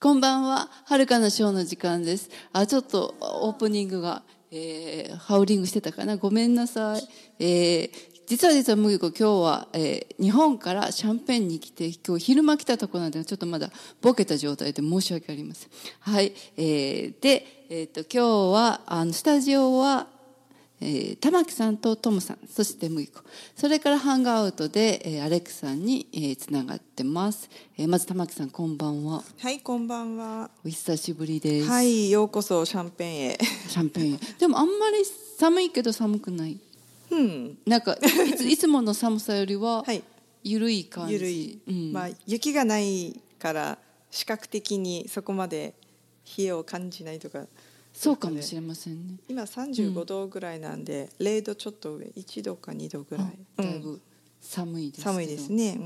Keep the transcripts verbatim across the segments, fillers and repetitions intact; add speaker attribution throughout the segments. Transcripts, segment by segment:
Speaker 1: こんばんは。はるかなショーの時間です。あ、ちょっとオープニングが、えー、ハウリングしてたかな。ごめんなさい。えー、実は実は麦子、今日は、えー、日本からシャンペーンに来て、今日昼間来たところなんで、ちょっとまだボケた状態で申し訳ありません。はい。えー、で、えっと、今日は、あの、スタジオは、えー、玉木さんとトムさん、そして麦子。それからハンガーアウトで、えー、アレックさんに、えー、つながってます。えー、まず玉木さん、こんばんは。
Speaker 2: はい、こんばんは。
Speaker 1: お久しぶりです。
Speaker 2: はい、ようこそシャンペーンへ。
Speaker 1: シャンペーンへ。でもあんまり寒いけど寒くない。
Speaker 2: うん。
Speaker 1: なんかいついつもの寒さよりは緩い感じ。
Speaker 2: 緩い。
Speaker 1: うん、
Speaker 2: まあ雪がないから視覚的にそこまで冷えを感じないとか。
Speaker 1: そうかもしれませんね。
Speaker 2: 今さんじゅうごどぐらいなんで、うん、ゼロどちょっと上、いちどかにどぐらい。
Speaker 1: だいぶ寒いですけど。
Speaker 2: 寒いですね。うんうん。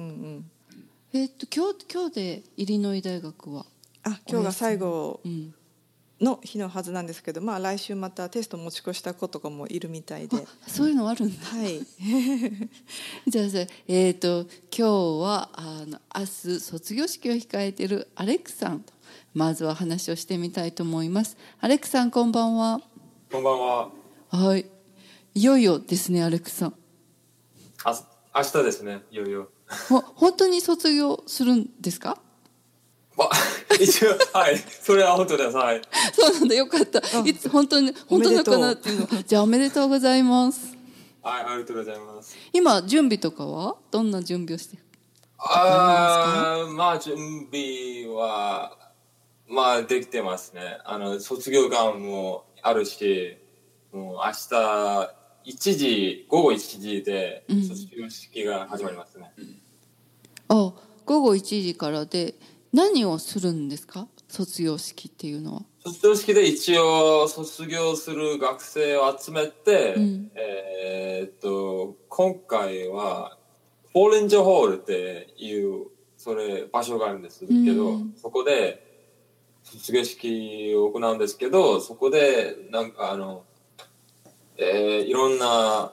Speaker 1: えー、っと今日今日でイリノイ大学は。
Speaker 2: あ、今日が最後の日のはずなんですけど、まあ来週またテスト持ち越した子とかもいるみたいで。
Speaker 1: そういうのあるんだ。
Speaker 2: はい。
Speaker 1: じゃあえー、っと今日はあの明日卒業式を控えているアレックさんと。まずは話をしてみたいと思います。アレックさん、こんばんは。
Speaker 3: こんばんは。
Speaker 1: はい。いよいよですね、アレックさん。
Speaker 3: あ、明日ですね、いよいよ。
Speaker 1: ほ本当に卒業するんですか？
Speaker 3: ま、一応、はい。それは本当です。はい。
Speaker 1: そうなんだ、よかった。いつ本当に、本当なのかなっていうの。じゃあ、おめでとうございます。
Speaker 3: はい、ありがとうございます。
Speaker 1: 今、準備とかはどんな準備をしてる？
Speaker 3: あー、まあ、準備は、まあできてますね。あの卒業感もあるし、もう明日いちじ午後いちじで卒業式が始まりますね。うん、
Speaker 1: あ、午後いちじからで何をするんですか？卒業式っていうのは。
Speaker 3: 卒業式で一応卒業する学生を集めて、うん、えー、っと今回はフォーレンジャーホールっていうそれ場所があるんですけど、うん、そこで卒業式を行うんですけど、そこでなんかあの、えー、いろんな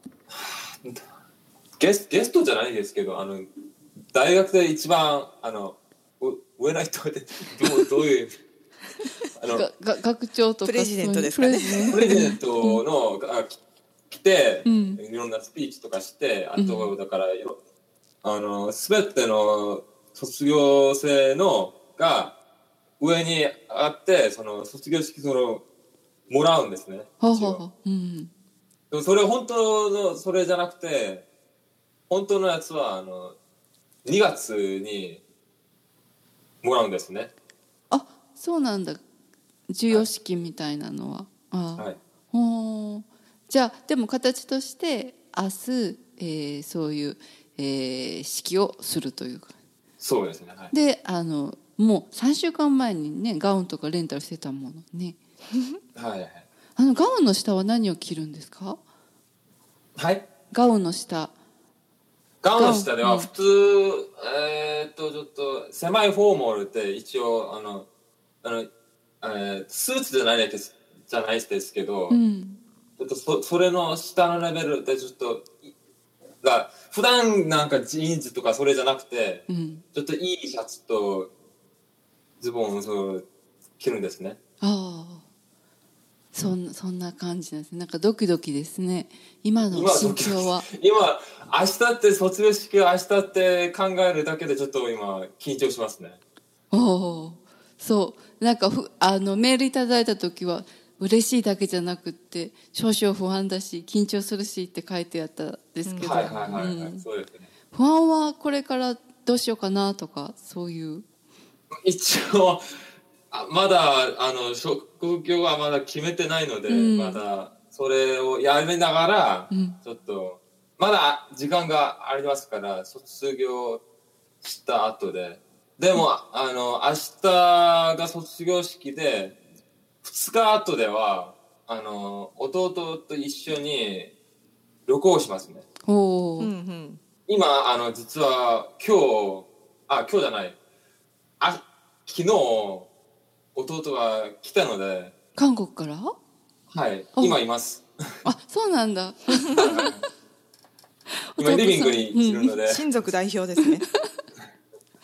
Speaker 3: ゲスゲストじゃないですけど、あの大学で一番あの上の人でどうどういうあの
Speaker 1: が学長とか
Speaker 2: プレジデントですかね。
Speaker 3: プレジデントの、うん、来て、うん、いろんなスピーチとかして、あと、うん、だからあの全ての卒業生のが上に上がってその卒業式そのもらうんですね。
Speaker 1: ははは、うん、
Speaker 3: でもそれ本当のそれじゃなくて、本当のやつはあのにがつにもらうんですね。
Speaker 1: あ、そうなんだ。授与式みたいなのは。あ、はい、ほじゃあでも形として明日、えー、そういう、えー、式をするというか。
Speaker 3: そうですね。はい、
Speaker 1: で、あのもうさんしゅうかんまえにねガウンとかレンタルしてたものね。
Speaker 3: はいはい。
Speaker 1: あのガウンの下は何を着るんですか？
Speaker 3: はい。
Speaker 1: ガウンの下。
Speaker 3: ガウンの下では普通、うん、えー、っとちょっと狭いフォーマルって一応あのあの、えー、スーツじゃないですじゃないですけど、うん、ちょっと そ, それの下のレベルでちょっとが普段なんかジーンズとかそれじゃなくて、うん、ちょっといいシャツとズボンをそう着るんですね。
Speaker 1: ああ、そんなそんな感じなんですね。なんかドキドキですね。今の心境は。
Speaker 3: 今明日って卒業式を明日って考えるだけでちょっと今緊張しますね。
Speaker 1: おお、そうなんかふあのメールいただいた時は嬉しいだけじゃなくって少々不安だし緊張するしって書いてあったんですけど、
Speaker 3: はいはいはい、はい、そうですね。
Speaker 1: 不安はこれからどうしようかなとかそういう。
Speaker 3: 一応まだあの職業はまだ決めてないので、うん、まだそれをやりながら、うん、ちょっとまだ時間がありますから卒業した後ででも、うん、あの明日が卒業式でふつかごではあの弟と一緒に旅行しますね。
Speaker 1: おー、うんうん、
Speaker 3: 今あの実は今日あ今日じゃないあ昨日弟が来たので。
Speaker 1: 韓国から？
Speaker 3: はい、今います。
Speaker 1: あ、そうなんだ。
Speaker 3: 今リビングにいるので、
Speaker 2: うん、親族代表ですね。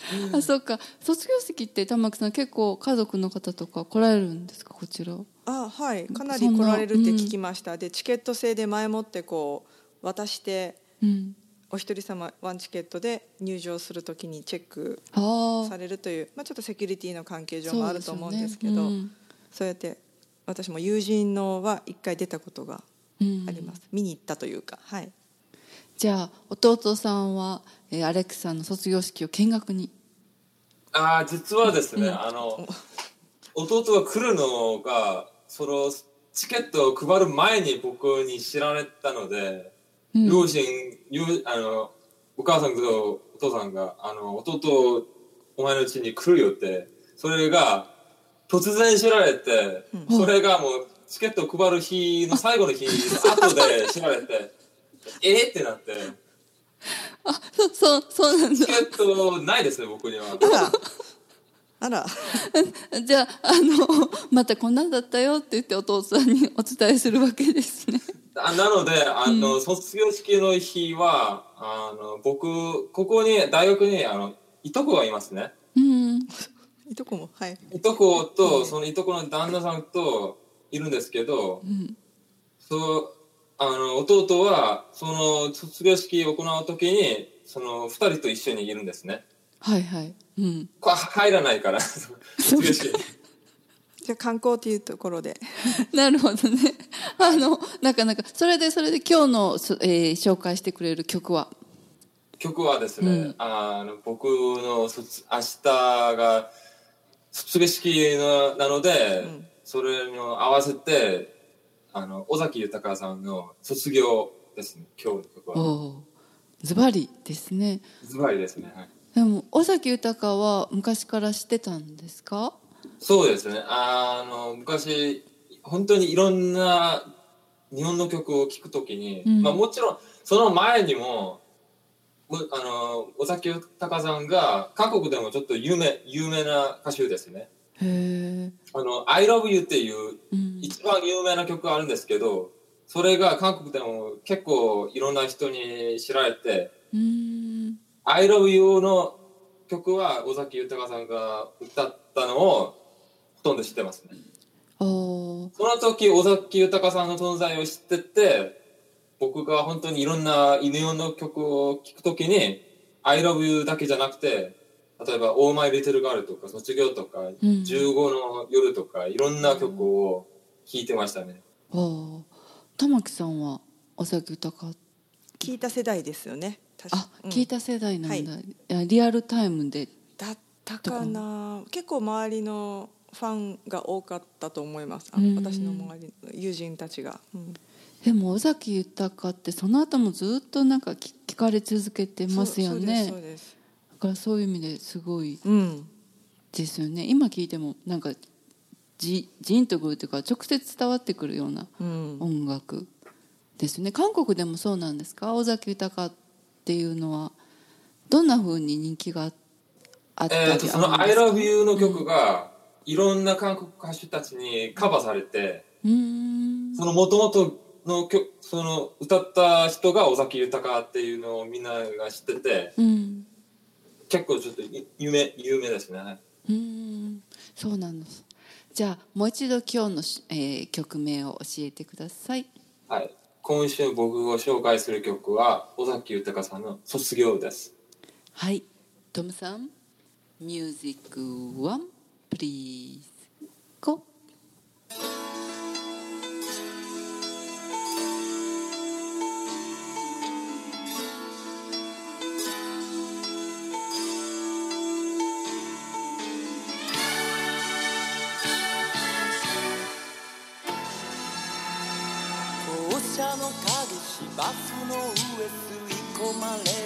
Speaker 1: あ、そっか。卒業式って玉木さん結構家族の方とか来られるんですか、こちら？
Speaker 2: あ、はい、かなり来られるって聞きました。うん、でチケット制で前もってこう渡して、うん、お一人様ワンチケットで入場するときにチェックされるという、まあ、ちょっとセキュリティの関係上もあると思うんですけど、 そうですよね。うん、そうやって私も友人のは一回出たことがあります。うん、見に行ったというか、はい。
Speaker 1: じゃあ弟さんは、えー、アレックさんの卒業式を見学に？
Speaker 3: あ、実はですね、うん、あの弟が来るのがそのチケットを配る前に僕に知られたので、うん、両親あのお母さんとお父さんがあの弟お前の家に来るよって、それが突然知られて、うん、それがもうチケットを配る日の最後の日の後で知られてえーってなって、
Speaker 1: あ、そ、そう、そうなんだ。
Speaker 3: チケットないですね、僕には。
Speaker 2: あら
Speaker 1: じゃあ、あのまたこんなんだったよって言ってお父さんにお伝えするわけですね。
Speaker 3: あ、なのであの、うん、卒業式の日はあの僕ここに大学にあのいとこがいますね。
Speaker 1: うん、
Speaker 2: いとこも、はい。
Speaker 3: いとことそのいとこの旦那さんといるんですけど、うん、そうあの弟はその卒業式を行う時にそのふたりと一緒にいるんですね。
Speaker 1: はいはい。うん、
Speaker 3: これ入らないから卒業式に。
Speaker 2: じゃあ観光っていうところで
Speaker 1: なるほどね。あのなかなかそれでそれで今日の、えー、紹介してくれる曲は
Speaker 3: 曲はですね、うん、あの僕の明日が卒業式のなので、うん、それに合わせてあの尾崎豊さんの卒業ですね、今日の曲は。
Speaker 1: おズバリですね。
Speaker 3: ズバリですね、はい。
Speaker 1: でも尾崎豊は昔から知ってたんですか？
Speaker 3: そうですね、あの昔本当にいろんな日本の曲を聴くときに、うん、まあ、もちろんその前にもあの尾崎豊さんが韓国でもちょっと有名有名な歌手ですね。
Speaker 1: へ
Speaker 3: あの I love you っていう一番有名な曲があるんですけど、うん、それが韓国でも結構いろんな人に知られて、
Speaker 1: うん、
Speaker 3: I love you の曲は尾崎豊さんが歌ったのをほとんど知ってますね。
Speaker 1: お
Speaker 3: その時尾崎豊さんの存在を知ってて、僕が本当にいろんな日本の曲を聴くときに I love you だけじゃなくて、例えば Oh My Little Girl とか卒業とか、うん、じゅうごの夜とかいろんな曲を聴いてましたね。
Speaker 1: ああ、玉木さんは尾崎豊
Speaker 2: 聞いた世代ですよね。
Speaker 1: 確かあ、うん、聞いた世代なんだ、はい、リアルタイムで
Speaker 2: だったかな。結構周りのファンが多かったと思います。あ、私の周りの友人たちが、うん、
Speaker 1: でも尾崎豊ってその後もずっとなんか聞かれ続けてますよね。
Speaker 2: そうですそうです。
Speaker 1: だからそういう意味ですごいですよね、うん、今聞いてもなんか じ, じんとくるというか直接伝わってくるような音楽ですね、うん、韓国でもそうなんですか？尾崎豊っていうのはどんな風に人気があったりあるんですか？
Speaker 3: えー、その I love you の曲がいろんな韓国歌手たちにカバーされて、
Speaker 1: うん、
Speaker 3: その元々の曲その歌った人が尾崎豊っていうのをみんなが知ってて、
Speaker 1: うん、
Speaker 3: 結構ちょっと有名有名ですね。
Speaker 1: うーん、そうなんです。じゃあもう一度今日の、えー、曲名を教えてください。
Speaker 3: はい、今週僕が紹介する曲は尾崎豊さんの卒業です。
Speaker 1: はい、トムさん、ミュージックワンプリーズゴー。
Speaker 4: の影芝生の上吸い込まれる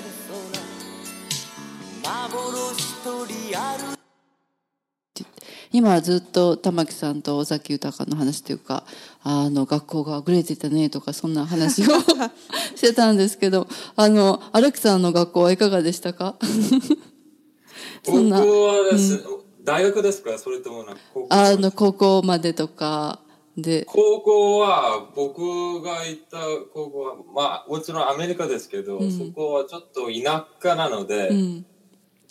Speaker 4: 空幻とリアル。
Speaker 1: 今ずっと玉木さんと尾崎豊の話というか、あの学校がグレてたねとかそんな話をしてたんですけど、あのアレクさんの学校はいかがでしたか？
Speaker 3: そんな僕はです、うん、大学ですか？それともなんか高校？
Speaker 1: あの高校までとかで。
Speaker 3: 高校は僕が行った高校はまあもちろんアメリカですけど、うん、そこはちょっと田舎なので、
Speaker 1: うん、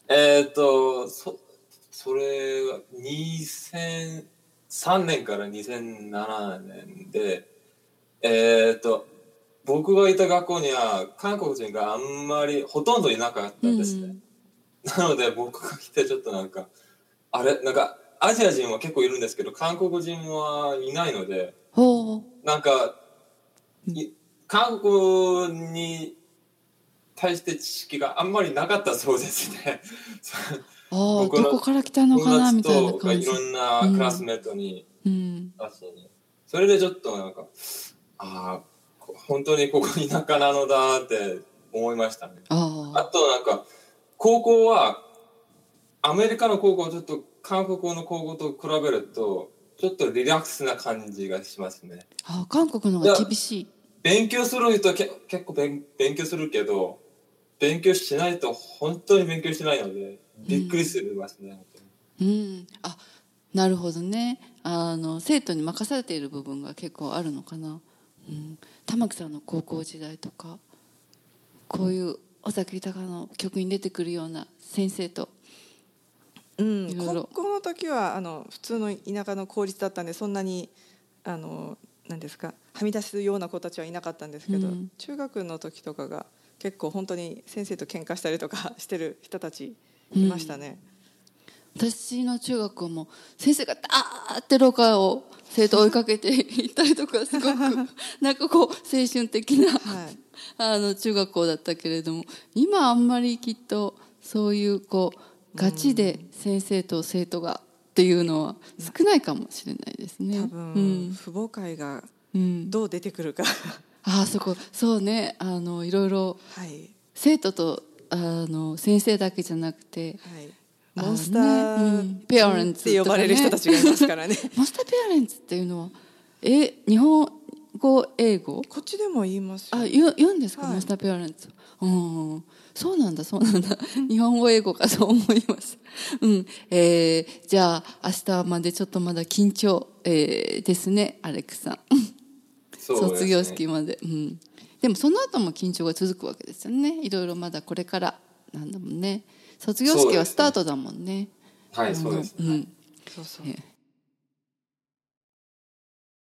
Speaker 3: えっとそそれはにせんさんねんからにせんななねんで、えっと僕がいた学校には韓国人があんまりほとんどいなかったんですね、うん、なので僕が来てちょっとなんかあれなんかアジア人は結構いるんですけど韓国人はいないので、なんか韓国に対して知識があんまりなかったそうですね
Speaker 1: あどこから来たのかなみたいな感じ、
Speaker 3: いろんなクラスメートに、うん、それでちょっとなんかああ本当にここ田舎なのだって思いましたね。あ, あとなんか高校はアメリカの高校はちょっと韓国の高校と比べるとちょっとリラックスな感じがしますね。
Speaker 1: あ韓国の方が厳しい。
Speaker 3: 勉強する人はけ結構勉強するけど勉強しないと本当に勉強しないのでびっくりするますね、
Speaker 1: うんうん、あなるほどね。あの生徒に任されている部分が結構あるのかな、うん、玉木さんの高校時代とかこういう尾崎豊の曲に出てくるような先生と、
Speaker 2: うん、高校の時はあの普通の田舎の公立だったんでそんなにあの何ですかはみ出すような子たちはいなかったんですけど、うん、中学の時とかが結構本当に先生と喧嘩したりとかしてる人たちいましたね、
Speaker 1: うん、私の中学校も先生がダーって廊下を生徒追いかけて行ったりとかすごくなんかこう青春的な、はい、あの中学校だったけれども今あんまりきっとそういうこうガチで先生と生徒がっていうのは少ないかもしれないですね。
Speaker 2: 多分、うん、父母会がどう出てくるか、うん、
Speaker 1: あそこそうねあのいろいろ、はい、生徒とあの先生だけじゃなくて、
Speaker 2: はい、モンスター、ねうん、ペアレンツって呼ばれる人たちがいますからね
Speaker 1: モンスターペアレンツっていうのはえ日本語英語
Speaker 2: こっちでも言いますよ。
Speaker 1: あ言う、言うんですか、はい、モンスターペアレンツ、うん、そうなんだそうなんだ日本語英語かと思います、うんえー、じゃあ明日までちょっとまだ緊張、えー、ですねアレックさんそうですね、卒業式まで、うん、でもその後も緊張が続くわけですよね。いろいろまだこれからなんだもんね。卒業式はスタートだもんね。
Speaker 3: はいそうですね、うん、
Speaker 2: そうそう